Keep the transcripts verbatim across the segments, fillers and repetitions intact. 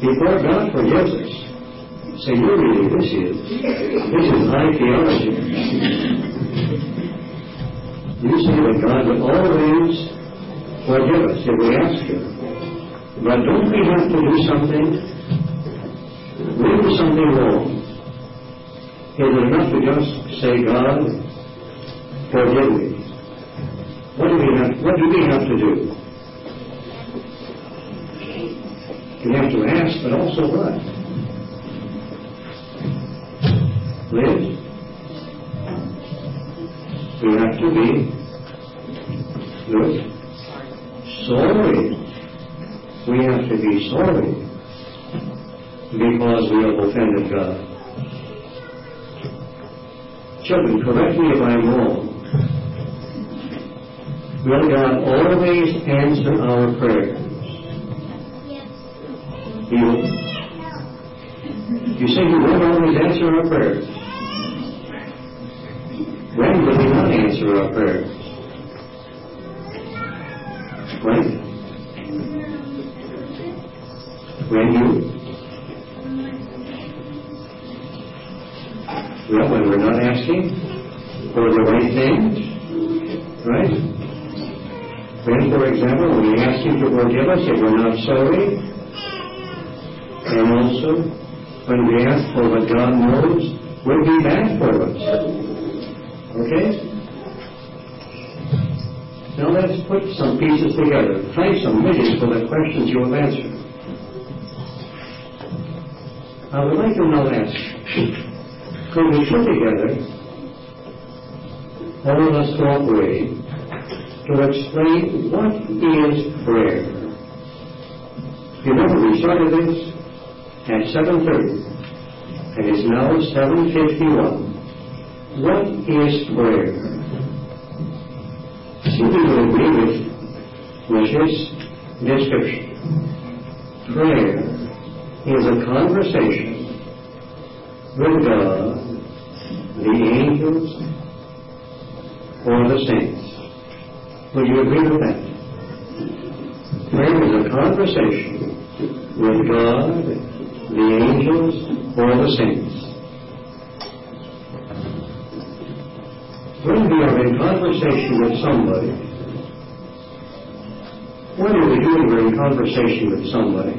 before God forgives us, say, you really, this is, this is high theology. You say that God will always forgive us if we ask Him. But don't we have to do something? We do something wrong. Is it enough to just say, God, forgive me? What do we have, what do we have to do? We have to ask, but also what? Liz? We have to be good. Sorry. We have to be sorry because we have offended God. Children, correct me if I'm wrong. Will God always answer our prayers? He will. You say He won't always answer our prayers. When will He not answer our prayers? When? When you? Well, when we're not asking for the right things, right? When, for example, when we ask Him to forgive us if we're not sorry, and also when we ask for what God knows will be bad for us. Okay? Now let's put some pieces together. Thank some midgets for the questions you have answered. I would like to now ask, could we put together, all of us cooperate, to explain what is prayer? Remember, we started this at seven thirty, and it's now seven fifty-one. What is prayer? See, we will agree with, with this description. Prayer is a conversation with God, the angels, or the saints. Would you agree with that? Prayer is a conversation with God, the angels, or the saints. When we are in conversation with somebody, what are we doing? We're in conversation with somebody.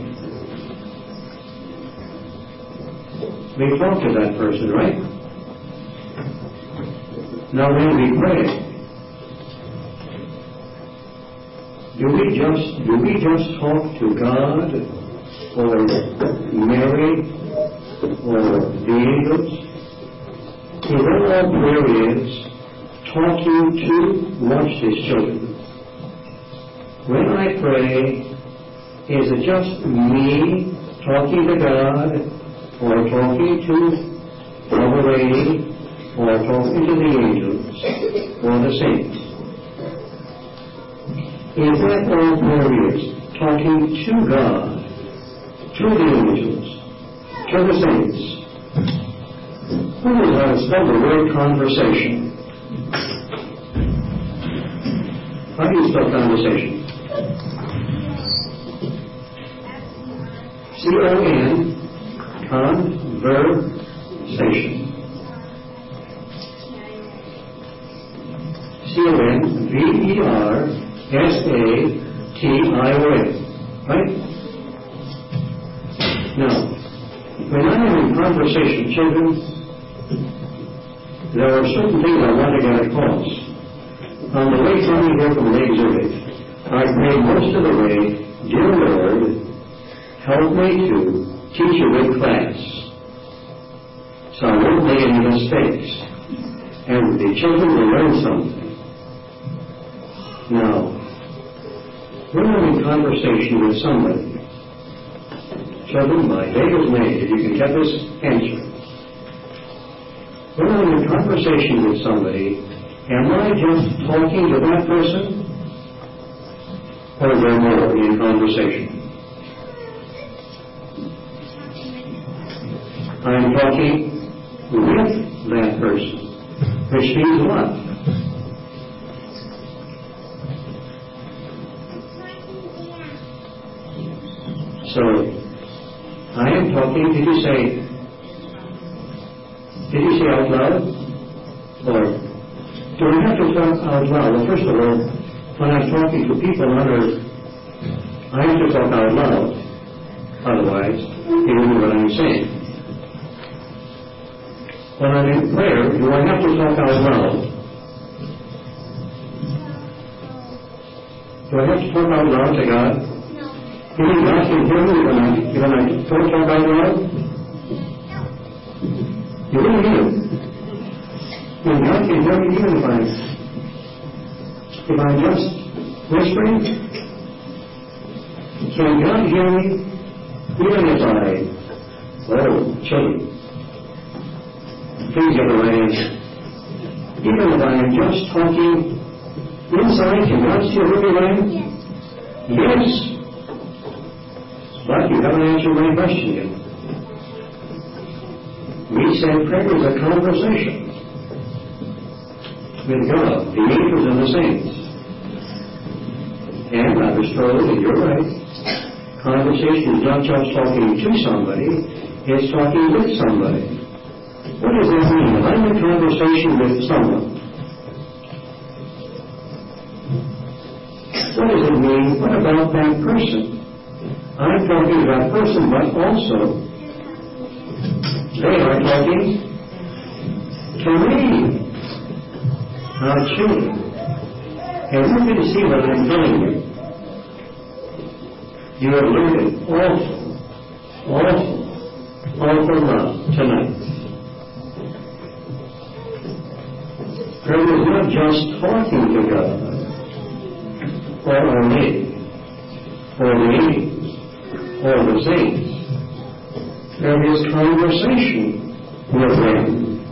We talk to that person, right? Now when we pray, do we just do we just talk to God or Mary or the angels? Is that all prayer is? Talking to, watch this, children. When I pray, is it just me talking to God, or talking to Our Lady, or talking to the angels, or the saints? Is that all prayer is? Talking to God, to the angels, to the saints? Who has spelled the word conversation? How do you spell conversation? C O N, conversation. C O N V E R S A T I O N. Right? Now, when I'm in conversation, children, there are certain things I want to get across. On the way coming here from Lake Zurich, I prayed most of the way, dear Lord, help me to teach a good class, so I won't make any mistakes, and the children will learn something. Now, when I'm in conversation with somebody, children, my day is made, if you can get this answer. When I'm in conversation with somebody, am I just talking to that person? Or is there more in conversation? I'm talking with that person, which means what? So, I am talking, did you say, did you say out loud? Or do I have to talk out loud? Well, first of all, when I'm talking to people on earth, I have to talk out loud. Otherwise, they won't know what I'm saying. When I'm in prayer, do I have to talk out loud? Do I have to talk out loud to God? No. You mean God can hear me when I, when I don't talk out loud? You wouldn't hear me. When God can hear me even if I, if I'm just whispering? Can God hear me even if I, oh, children, please get the right answer. Even if I am just talking inside, can God still hear me right? Yes. But you haven't answered my question yet. We said prayer is a conversation with God, the angels and the saints. And I was told, and you're right, conversation is not just talking to somebody, it's talking with somebody. What does that mean? If I'm in conversation with someone, what does it mean? What about that person? I'm talking to that person, but also they are talking to me. Our children. And you can see what I'm telling you. You have learned an awful, awful, awful lot tonight. Prayer is not just talking to God, or our name, or the angels, or the saints. There is conversation with them.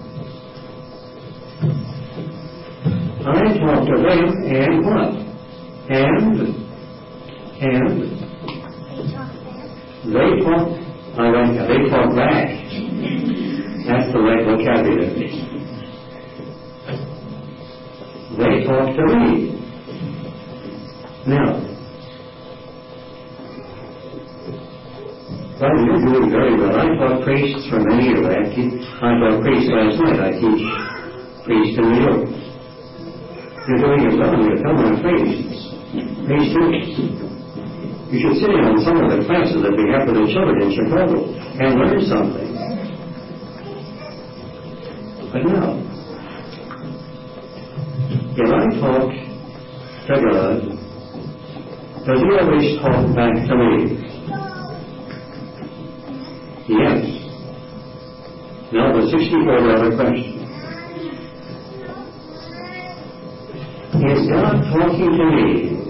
I talk to them, and what? And, and, they talk, I like that, they talk back. That's the right vocabulary. They talk to me. Now, well, you're doing very well. I taught priests for many years. I, te- I taught priests last night. I teach priests in New York. You're doing it well. You're telling my priests. Praise students. You should sit in on some of the classes that we have for the children in Chicago and learn something. But now, if I talk to God, does He always talk back to me? Yes. Now the sixty-four dollar question. Is God talking to me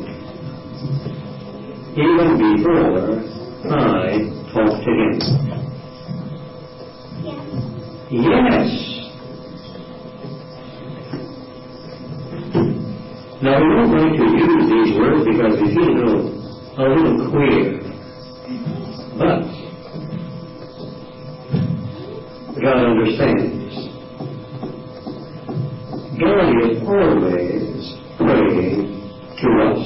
even before I talk to Him? Yes. Yes. Now we don't like to use these words because we feel a little, a little queer. But God understands. God is always praying to us,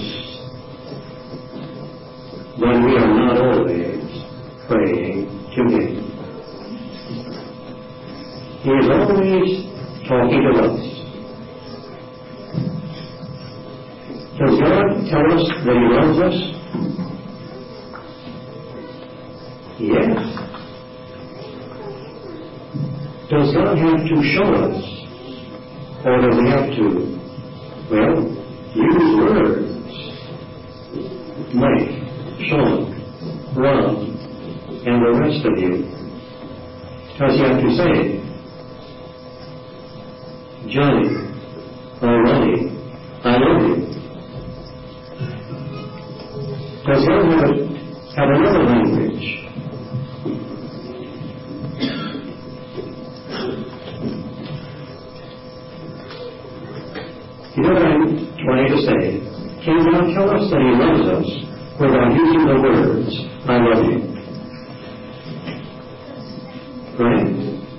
but we are not always praying to Him. He is always talking to us. Does God tell us that He loves us? Yes. Does God have to show us? Or does He have to, well, use words like Sean, Ron, and the rest of you? Does He have to say, Johnny, or Ronnie, I love you? Does God have, have another language? You know what I'm trying to say? Can God tell us that He loves us without using the words, I love you? Right?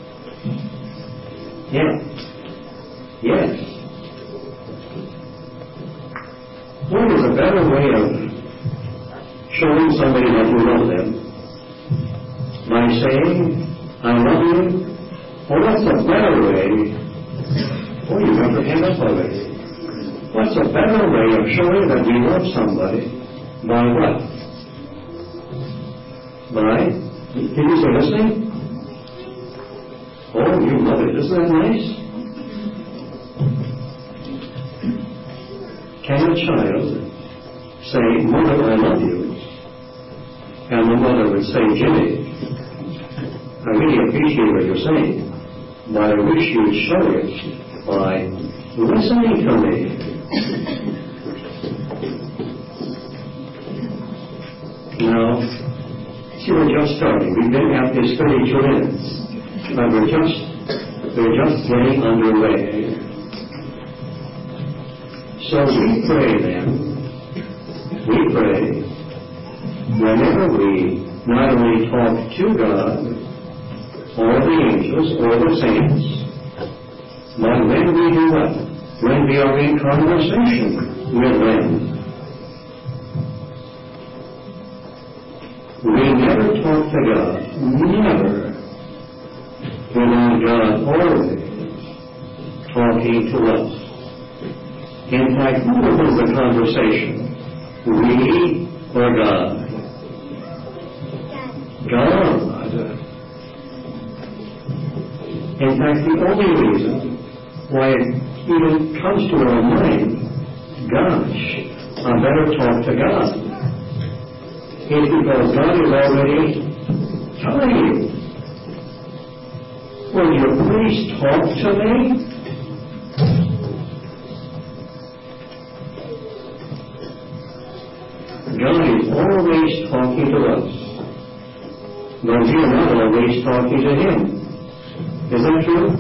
Yeah. Yes. What is a better way of showing somebody that you love them by saying, I love you? Or what's a better way? Oh, you got your hand up already. What's a better way of showing that we love somebody? By what? By, can you say listening? Oh, you love it. Isn't that nice? Can a child say, Mother, I love you? And the mother would say, Jimmy, I really appreciate what you're saying, but I wish you would show it by listening to me. Now, see, we're just starting. We've been at this thirty-two minutes, but we're just, we're just getting underway. So we pray then, we pray, whenever we not only talk to God, or the angels, or the saints, but when we do what? When we are in conversation with them. We never talk to God, never, without God always talking to us. In fact, who opens the conversation? We or God? God. In fact, the only reason why it even comes to our mind, gosh, I better talk to God, is because God is already telling you, will you please talk to me? God is always talking to us, but we are not always talking to Him. Is that true?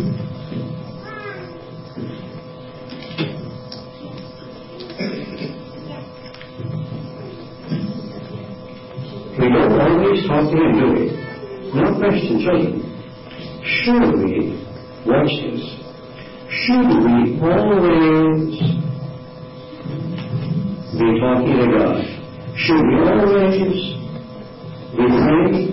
We don't always talk to Him, do we? No question, children. Should we, watch this, should we always be talking to God? Should we always be praying?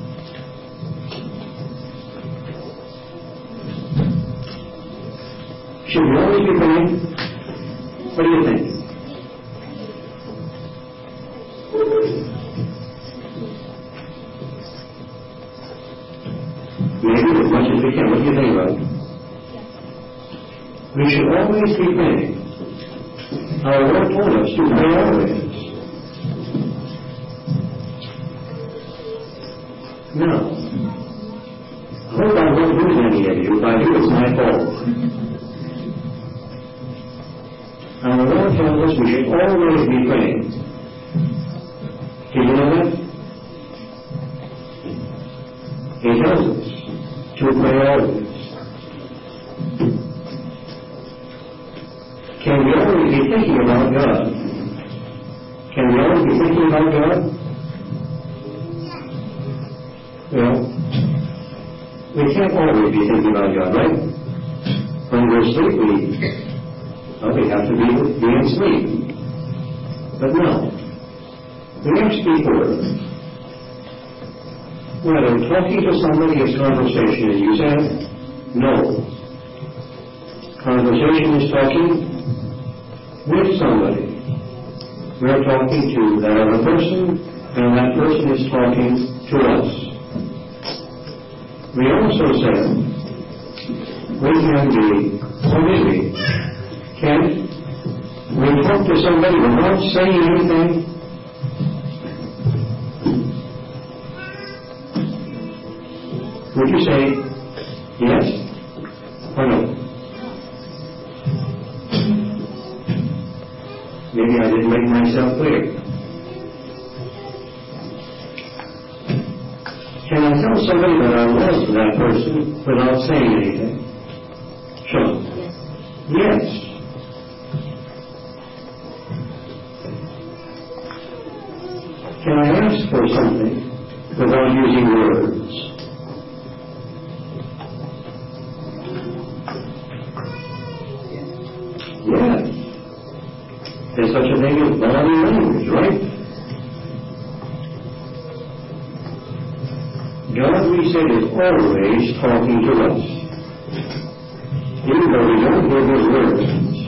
Should we always be praying? What do you think? Maybe as much as we can. What do you think, Rob? We should always be praying. Our Lord told us to pray always. Now, I hope I won't lose any of you. If I do, it's my fault. And the Lord tells us we should always be praying. Did you know that? He tells us to pray always. Can we always be thinking about God? Can we always be thinking about God? Well, we can't always be thinking about God, right? When we're asleep, we Well, we have to be, be in sleep. But no. The next key word. Whether talking to somebody is conversation, as you said, no. Conversation is talking with somebody. We're talking to that other person, and that person is talking to us. We also said we can be, or maybe, can we talk to somebody without saying anything? Would you say yes or no? Maybe I didn't make myself clear. Can I tell somebody that I love that person without saying anything? Sean? Yes. Yes. Can I ask for something without using words? Yes. There's such a thing as body language, right? God said, is always talking to us. Even though we don't hear his words,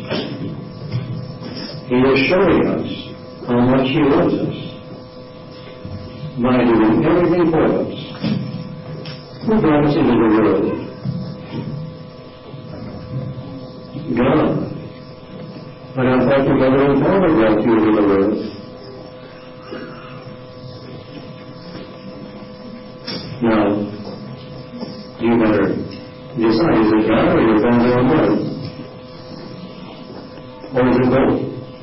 he is showing us how much he loves us by doing everything for us. Who brought us into the world? God. But I thought your mother and father brought you into the world. Now, you better decide, is it God or your father or mother? Or is it both?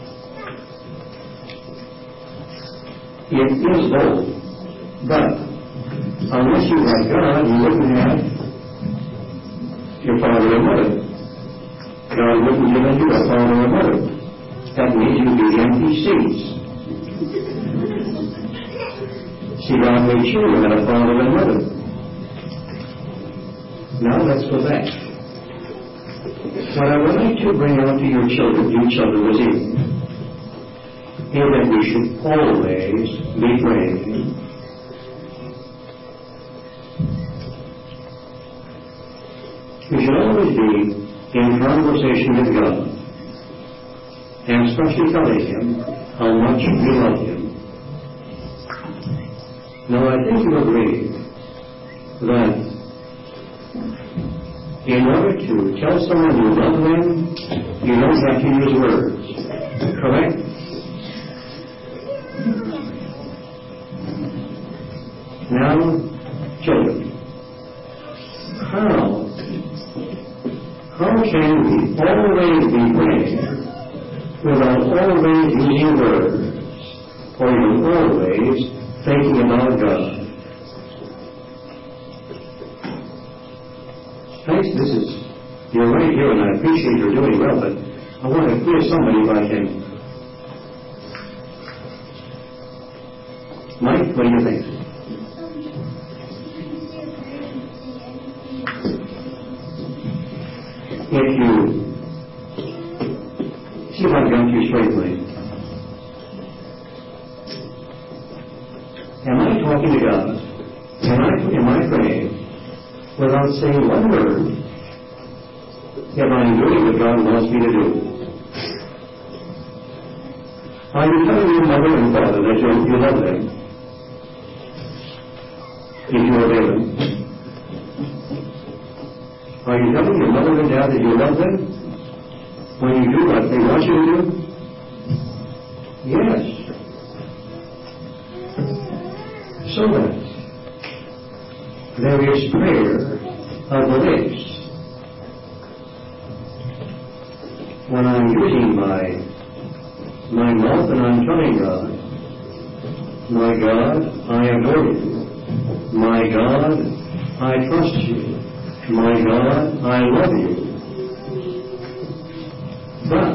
It is both. But unless you have God, you wouldn't have your father and mother. God wouldn't give you a father or mother. That means you'd be empty seats. See, God made sure you had a father and mother. Now let's go back. What I would like to bring out to your children, you children this evening, is that we should always be praying. We should always be in conversation with God, and especially telling Him how much we love Him. Now I think you agree that in order to tell someone you love them, you don't have to use words. Correct? Now, children, how, how can we always be praying without always using words, or even always thinking about God? Thanks, this is, you're right here, and I appreciate you're doing well, but I want to hear somebody if I can. Mike, what do you think? If you see if I've got you straightly, am I talking to God? Am I, am I praying without saying one word if I'm doing what God wants me to do? Are you telling your mother and father that you, you love them if you obey them? Are you telling your mother and dad that you love them when you do what they want you to do? Yes. So that there is prayer of the lips. When I'm using my my mouth and I'm telling God, my God, I adore you. My God, I trust you. My God, I love you. But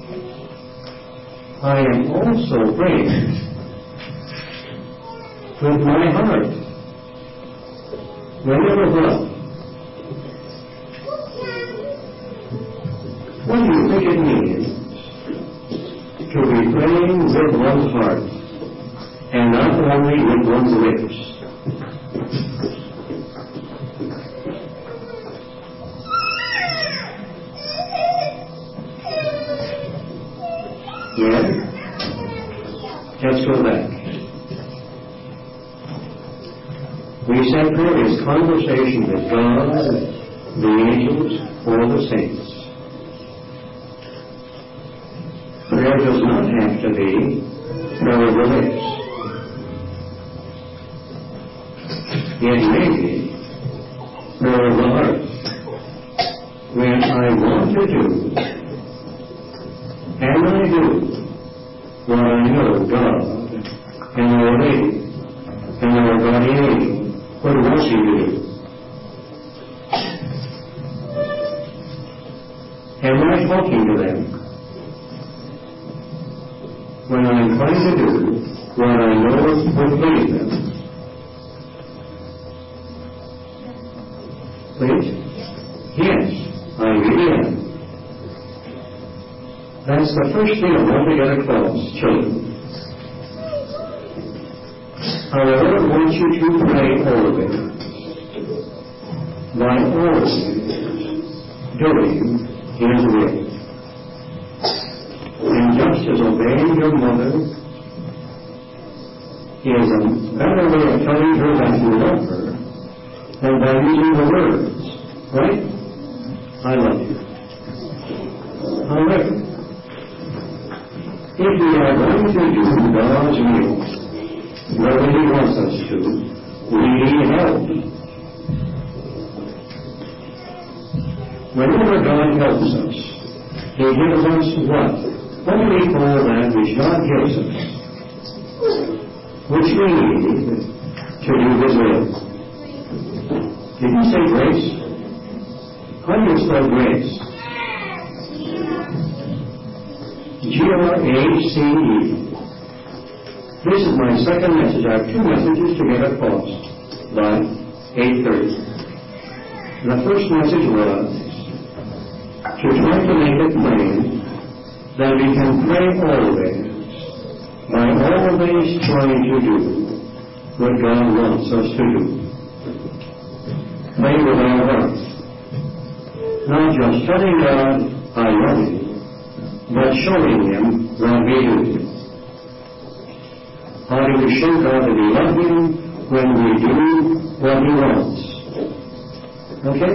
I am also praying with my heart. Whenever what? What do you think it means to be praying with one's heart and not only with one's lips? Yeah? Let's go back. We said prayer is conversation with God, the angels, or the saints. Prayer does not have to be prayer of the lips. It may be prayer of the heart. When I want to do, and I do, what I know God and our lady and our guardian angel would want you to do. Am I talking to them when I'm trying to do what I know would please them? Please? Yes, I really am. That's the first thing I want to get across, children. Our Lord wants you to pray always. by always doing His will. And just as obeying your mother is a better way of telling her that you love her than by using the words, right? I love you. However, if we are going to do God's will, the way He wants us to, we need help. Whenever God helps us, He gives us what? What do we call that which God gives us? Which we need to do His will. Did you say grace? How do you spell grace? G R A C E. This is my second message. I have two messages to get across by eight thirty. The first message was to try to make it plain that we can pray always by always trying to do what God wants us to do. Pray with our hearts. Not just telling God, I love you, but showing Him what we do. How do we show God that we love Him? When we do what He wants. Okay?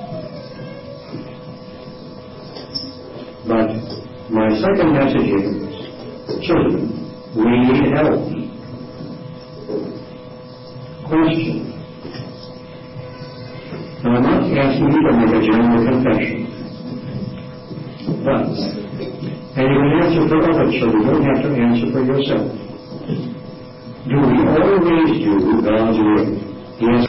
But my second message is, children, we need help. Question. Now, I'm not asking you to make a general confession. But, and you can answer for other children, you don't have to answer for yourself. Do we always do God's will? Yes